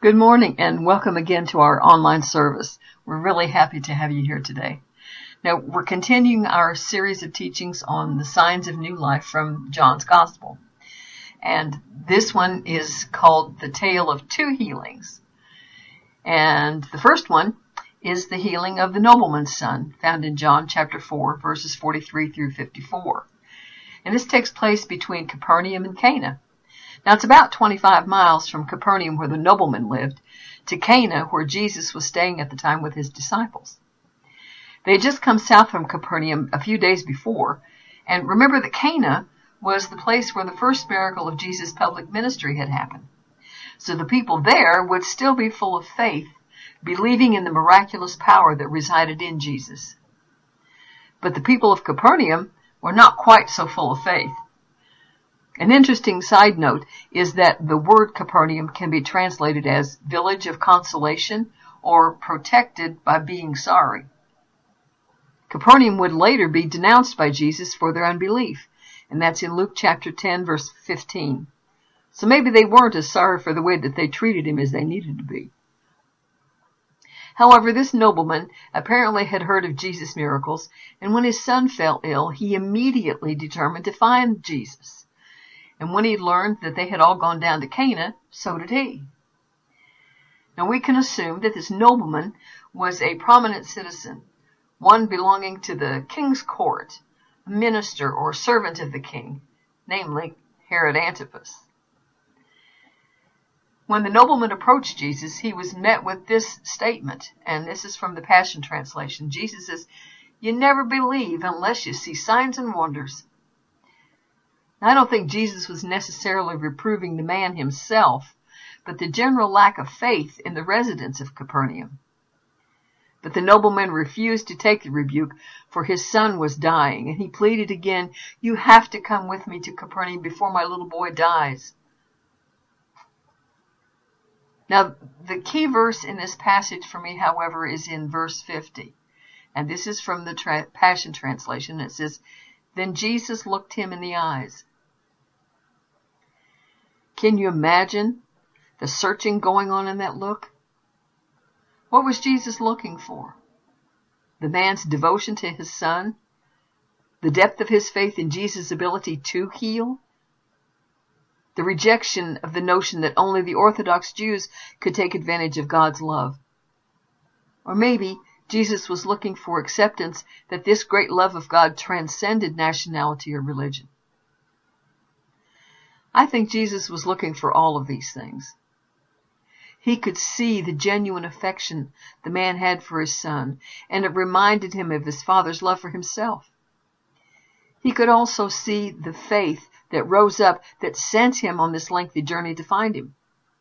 Good morning and welcome again to our online service. We're really happy to have you here today. Now, we're continuing our series of teachings on the signs of new life from John's Gospel. And this one is called The Tale of Two Healings. And the first one is the healing of the nobleman's son, found in John chapter 4, verses 43 through 54. And this takes place between Capernaum and Cana. Now, it's about 25 miles from Capernaum, where the nobleman lived, to Cana, where Jesus was staying at the time with his disciples. They had just come south from Capernaum a few days before, and remember that Cana was the place where the first miracle of Jesus' public ministry had happened. So the people there would still be full of faith, believing in the miraculous power that resided in Jesus. But the people of Capernaum were not quite so full of faith. An interesting side note is that the word Capernaum can be translated as village of consolation or protected by being sorry. Capernaum would later be denounced by Jesus for their unbelief, and that's in Luke chapter 10, verse 15. So maybe they weren't as sorry for the way that they treated him as they needed to be. However, this nobleman apparently had heard of Jesus' miracles, and when his son fell ill, he immediately determined to find Jesus. And when he learned that they had all gone down to Cana, so did he. Now we can assume that this nobleman was a prominent citizen, one belonging to the king's court, a minister or servant of the king, namely Herod Antipas. When the nobleman approached Jesus, he was met with this statement, and this is from the Passion Translation. Jesus says, "You never believe unless you see signs and wonders." Now, I don't think Jesus was necessarily reproving the man himself, but the general lack of faith in the residents of Capernaum. But the nobleman refused to take the rebuke, for his son was dying, and he pleaded again, "You have to come with me to Capernaum before my little boy dies." Now, the key verse in this passage for me, however, is in verse 50. And this is from the Passion Translation. It says, "Then Jesus looked him in the eyes." Can you imagine the searching going on in that look? What was Jesus looking for? The man's devotion to his son? The depth of his faith in Jesus' ability to heal? The rejection of the notion that only the Orthodox Jews could take advantage of God's love? Or maybe Jesus was looking for acceptance that this great love of God transcended nationality or religion. I think Jesus was looking for all of these things. He could see the genuine affection the man had for his son, and it reminded him of his father's love for himself. He could also see the faith that rose up that sent him on this lengthy journey to find him.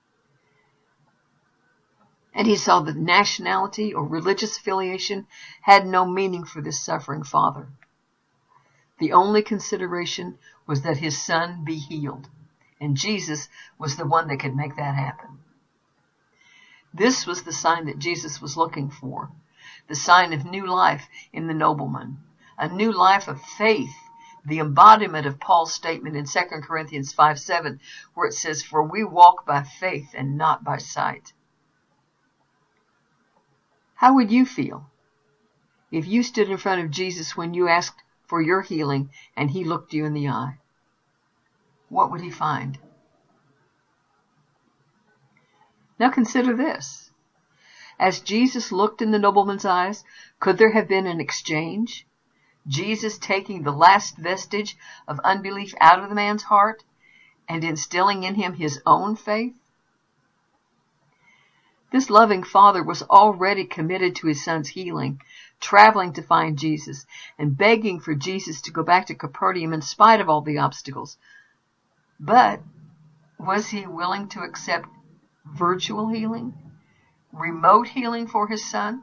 And he saw that nationality or religious affiliation had no meaning for this suffering father. The only consideration was that his son be healed, and Jesus was the one that could make that happen. This was the sign that Jesus was looking for, the sign of new life in the nobleman, a new life of faith, the embodiment of Paul's statement in 2 Corinthians 5:7, where it says, "For we walk by faith and not by sight." How would you feel if you stood in front of Jesus when you asked for your healing and he looked you in the eye? What would he find? Now consider this. As Jesus looked in the nobleman's eyes, could there have been an exchange? Jesus taking the last vestige of unbelief out of the man's heart and instilling in him his own faith? This loving father was already committed to his son's healing, traveling to find Jesus and begging for Jesus to go back to Capernaum in spite of all the obstacles. But was he willing to accept virtual healing, remote healing for his son?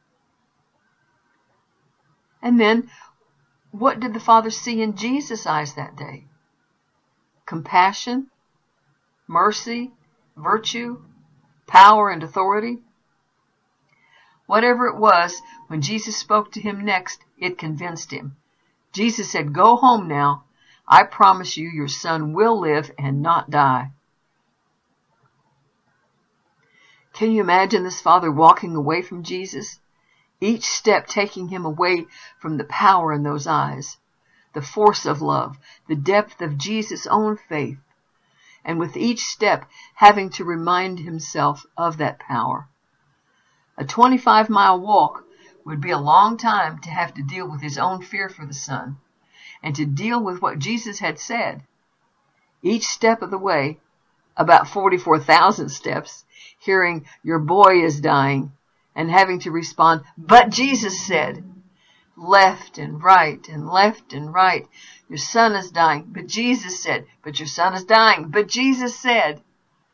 And then, what did the father see in Jesus' eyes that day? Compassion, mercy, virtue, power, and authority? Whatever it was, when Jesus spoke to him next, it convinced him. Jesus said, "Go home now. I promise you your son will live and not die." Can you imagine this father walking away from Jesus? Each step taking him away from the power in those eyes, the force of love, the depth of Jesus' own faith, and with each step having to remind himself of that power. A 25-mile walk would be a long time to have to deal with his own fear for the son, and to deal with what Jesus had said. Each step of the way, about 44,000 steps, hearing, "Your boy is dying," and having to respond, "But Jesus said," left and right and left and right. "Your son is dying, but Jesus said," "But your son is dying, but Jesus said."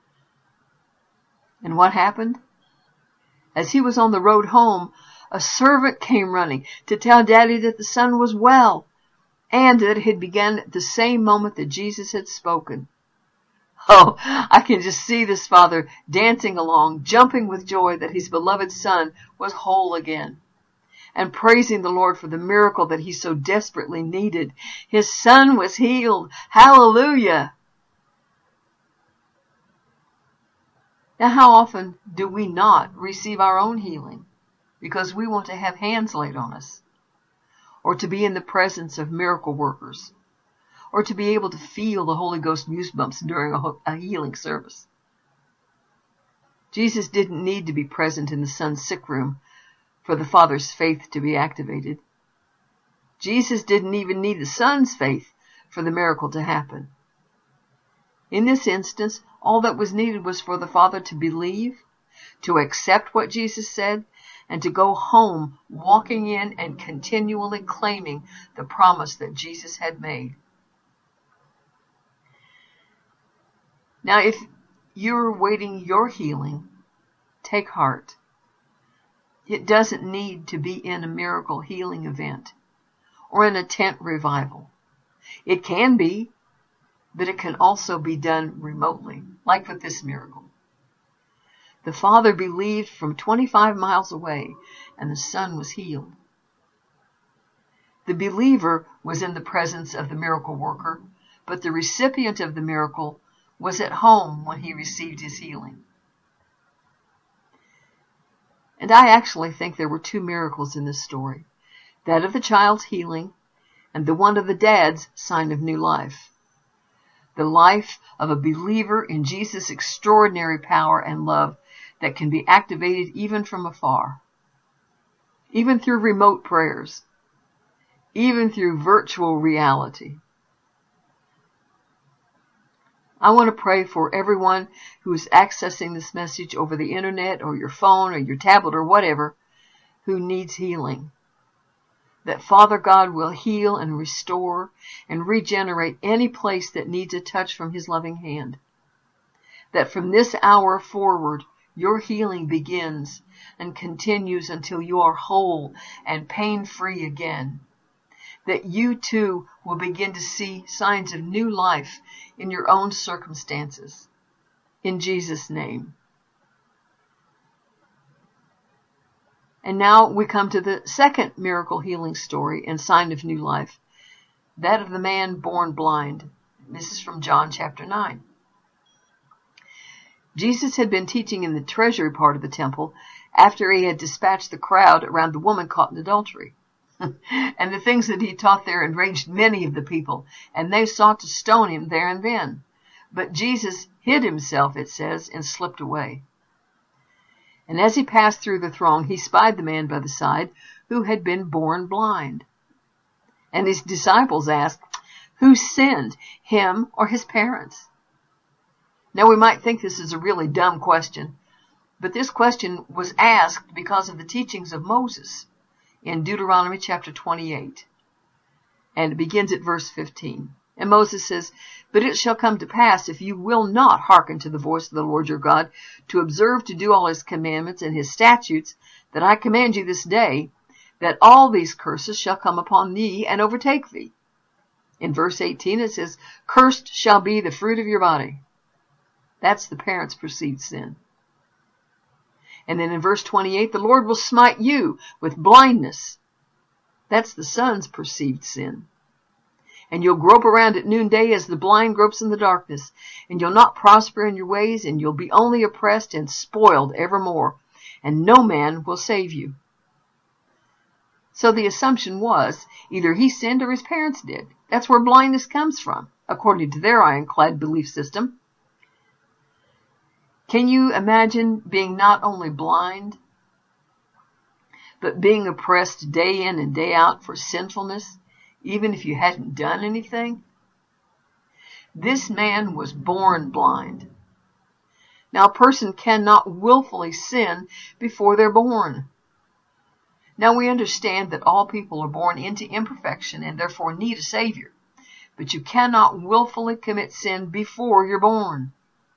And what happened? As he was on the road home, a servant came running to tell Daddy that the son was well, and that it had begun at the same moment that Jesus had spoken. Oh, I can just see this father dancing along, jumping with joy that his beloved son was whole again, and praising the Lord for the miracle that he so desperately needed. His son was healed. Hallelujah! Now, how often do we not receive our own healing because we want to have hands laid on us, or to be in the presence of miracle workers, or to be able to feel the Holy Ghost goosebumps during a healing service? Jesus didn't need to be present in the son's sick room for the father's faith to be activated. Jesus didn't even need the son's faith for the miracle to happen. In this instance, all that was needed was for the father to believe, to accept what Jesus said, and to go home walking in and continually claiming the promise that Jesus had made. Now, if you're waiting your healing, take heart. It doesn't need to be in a miracle healing event or in a tent revival. It can be, but it can also be done remotely, like with this miracle. The father believed from 25 miles away, and the son was healed. The believer was in the presence of the miracle worker, but the recipient of the miracle was at home when he received his healing. And I actually think there were two miracles in this story, that of the child's healing and the one of the dad's sign of new life. The life of a believer in Jesus' extraordinary power and love that can be activated even from afar, even through remote prayers, even through virtual reality. I want to pray for everyone who is accessing this message over the internet or your phone or your tablet or whatever, who needs healing. That Father God will heal and restore and regenerate any place that needs a touch from His loving hand. That from this hour forward, your healing begins and continues until you are whole and pain-free again. That you too will begin to see signs of new life in your own circumstances. In Jesus' name. And now we come to the second miracle healing story and sign of new life, that of the man born blind. This is from John chapter 9. Jesus had been teaching in the treasury part of the temple after he had dispatched the crowd around the woman caught in adultery. And the things that he taught there enraged many of the people, and they sought to stone him there and then. But Jesus hid himself, it says, and slipped away. And as he passed through the throng, he spied the man by the side who had been born blind. And his disciples asked, "Who sinned, him or his parents?" Now we might think this is a really dumb question, but this question was asked because of the teachings of Moses in Deuteronomy chapter 28. And it begins at verse 15. And Moses says, "But it shall come to pass, if you will not hearken to the voice of the Lord your God, to observe to do all his commandments and his statutes that I command you this day, that all these curses shall come upon thee and overtake thee." In verse 18 it says, "Cursed shall be the fruit of your body." That's the parent's perceived sin. And then in verse 28, "The Lord will smite you with blindness." That's the son's perceived sin. And you'll grope around at noonday as the blind gropes in the darkness. And you'll not prosper in your ways, and you'll be only oppressed and spoiled evermore. And no man will save you. So the assumption was, either he sinned or his parents did. That's where blindness comes from, according to their ironclad belief system. Can you imagine being not only blind, but being oppressed day in and day out for sinfulness, even if you hadn't done anything? This man was born blind. Now, a person cannot willfully sin before they're born. Now, we understand that all people are born into imperfection and therefore need a Savior. But you cannot willfully commit sin before you're born.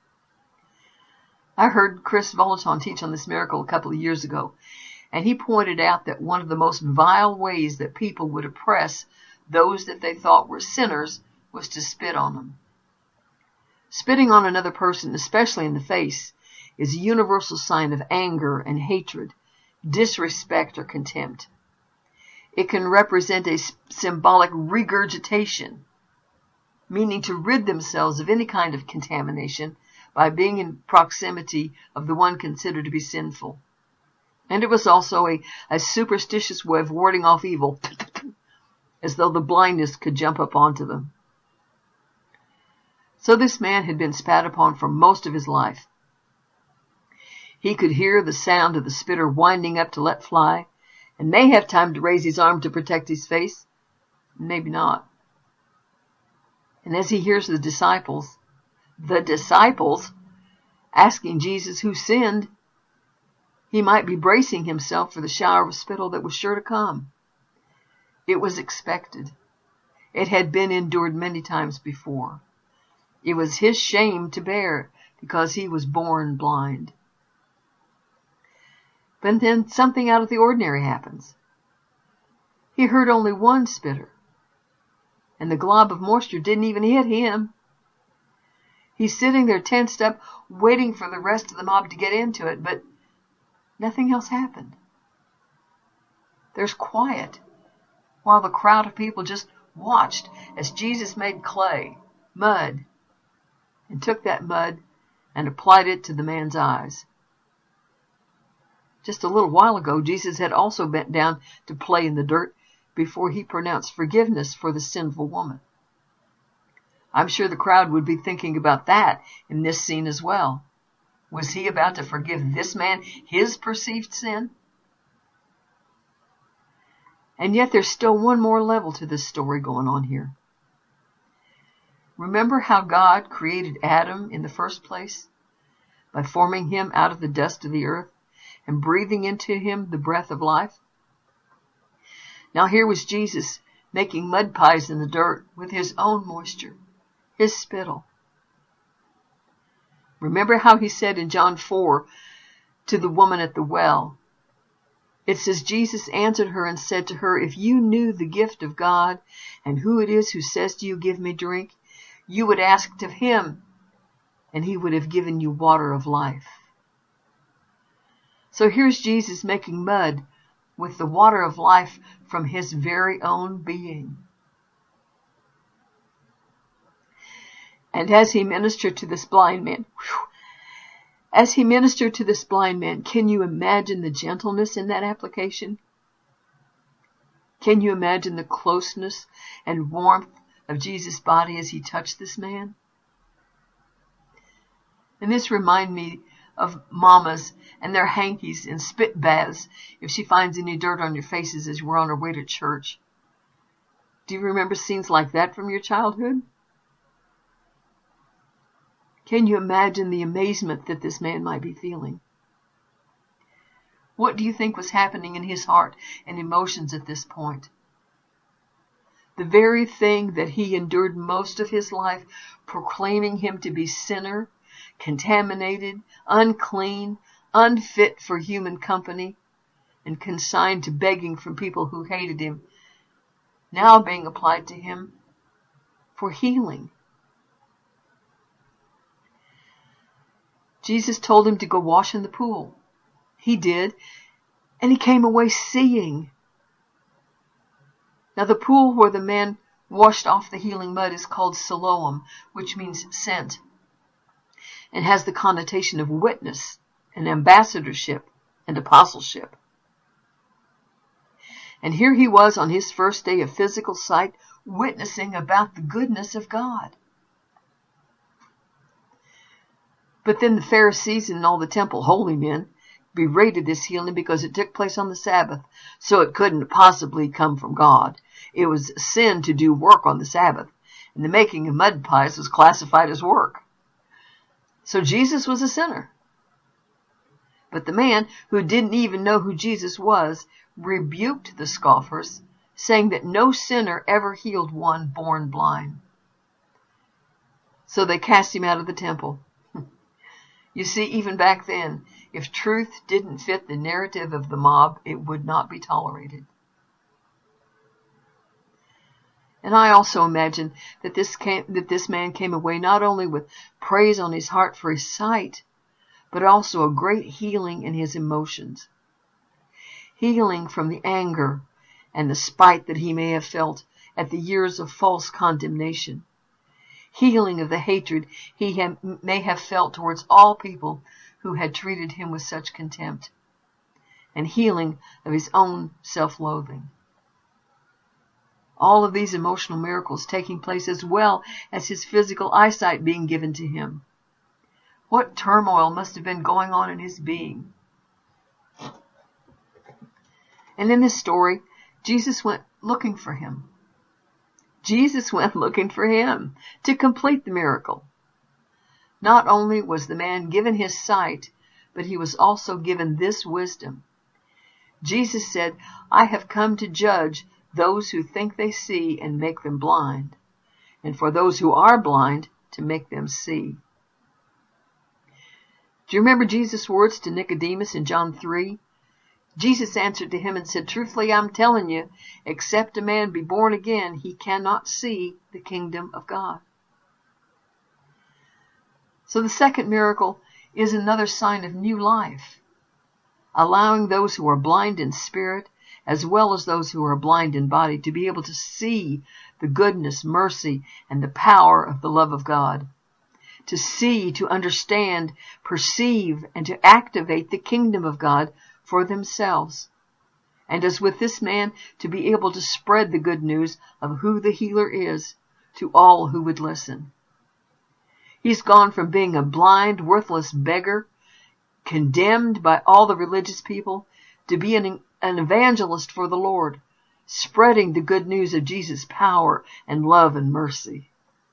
I heard Chris Volaton teach on this miracle a couple of years ago, and he pointed out that one of the most vile ways that people would oppress those that they thought were sinners was to spit on them. Spitting on another person, especially in the face, is a universal sign of anger and hatred, disrespect or contempt. It can represent a symbolic regurgitation, meaning to rid themselves of any kind of contamination by being in proximity of the one considered to be sinful. And it was also a superstitious way of warding off evil, as though the blindness could jump up onto them. So this man had been spat upon for most of his life. He could hear the sound of the spitter winding up to let fly, and may have time to raise his arm to protect his face. Maybe not. And as he hears the disciples asking Jesus who sinned, he might be bracing himself for the shower of spittle that was sure to come. It was expected. It had been endured many times before. It was his shame to bear because he was born blind. But then something out of the ordinary happens. He heard only one spitter, and the glob of moisture didn't even hit him. He's sitting there tensed up, waiting for the rest of the mob to get into it, but nothing else happened. There's quiet, while the crowd of people just watched as Jesus made clay, mud, and took that mud and applied it to the man's eyes. Just a little while ago, Jesus had also bent down to play in the dirt before he pronounced forgiveness for the sinful woman. I'm sure the crowd would be thinking about that in this scene as well. Was he about to forgive this man his perceived sin? And yet there's still one more level to this story going on here. Remember how God created Adam in the first place by forming him out of the dust of the earth and breathing into him the breath of life? Now here was Jesus making mud pies in the dirt with his own moisture, his spittle. Remember how he said in John 4 to the woman at the well, it says, Jesus answered her and said to her, if you knew the gift of God and who it is who says to you, give me drink, you would ask of him, and he would have given you water of life. So here's Jesus making mud with the water of life from his very own being. And as he ministered to this blind man, can you imagine the gentleness in that application? Can you imagine the closeness and warmth of Jesus' body as he touched this man? And this reminds me of mamas and their hankies and spit baths if she finds any dirt on your faces as you were on her way to church. Do you remember scenes like that from your childhood? Can you imagine the amazement that this man might be feeling? What do you think was happening in his heart and emotions at this point? The very thing that he endured most of his life, proclaiming him to be sinner, contaminated, unclean, unfit for human company, and consigned to begging from people who hated him, now being applied to him for healing. Jesus told him to go wash in the pool. He did, and he came away seeing. Now the pool where the man washed off the healing mud, is called Siloam, which means sent, and has the connotation of witness and ambassadorship and apostleship. And here he was on his first day of physical sight, witnessing about the goodness of God. But then the Pharisees and all the temple holy men berated this healing because it took place on the Sabbath, so it couldn't possibly come from God. It was sin to do work on the Sabbath, and the making of mud pies was classified as work. So Jesus was a sinner. But the man, who didn't even know who Jesus was, rebuked the scoffers, saying that no sinner ever healed one born blind. So they cast him out of the temple. You see, even back then, if truth didn't fit the narrative of the mob, it would not be tolerated. And I also imagine that this man came away not only with praise on his heart for his sight, but also a great healing in his emotions. Healing from the anger and the spite that he may have felt at the years of false condemnation. Healing of the hatred he may have felt towards all people who had treated him with such contempt. And healing of his own self-loathing. All of these emotional miracles taking place as well as his physical eyesight being given to him. What turmoil must have been going on in his being. And in this story, Jesus went looking for him. Jesus went looking for him to complete the miracle. Not only was the man given his sight, but he was also given this wisdom. Jesus said, "I have come to judge those who think they see and make them blind, and for those who are blind to make them see." Do you remember Jesus' words to Nicodemus in John 3? Jesus answered to him and said, "Truthfully, I'm telling you, except a man be born again, he cannot see the kingdom of God." So the second miracle is another sign of new life, allowing those who are blind in spirit, as well as those who are blind in body, to be able to see the goodness, mercy, and the power of the love of God. To see, to understand, perceive, and to activate the kingdom of God for themselves. And as with this man, to be able to spread the good news of who the healer is to all who would listen. He's gone from being a blind, worthless beggar, condemned by all the religious people, to be an evangelist for the Lord, spreading the good news of Jesus' power and love and mercy.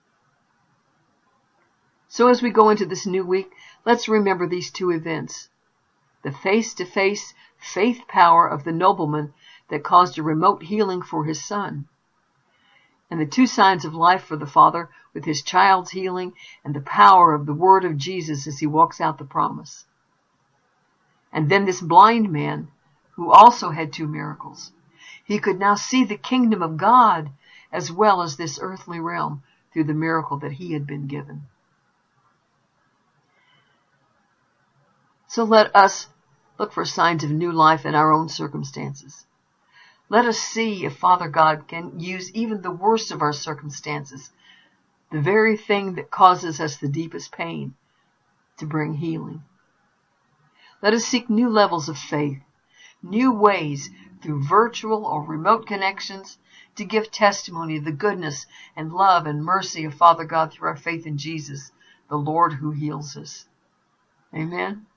So as we go into this new week, let's remember these two events. The face-to-face faith power of the nobleman that caused a remote healing for his son. And the two signs of life for the father with his child's healing and the power of the word of Jesus as he walks out the promise. And then this blind man who also had two miracles. He could now see the kingdom of God as well as this earthly realm through the miracle that he had been given. So let us look for signs of new life in our own circumstances. Let us see if Father God can use even the worst of our circumstances, the very thing that causes us the deepest pain, to bring healing. Let us seek new levels of faith, new ways through virtual or remote connections to give testimony of the goodness and love and mercy of Father God through our faith in Jesus, the Lord who heals us. Amen.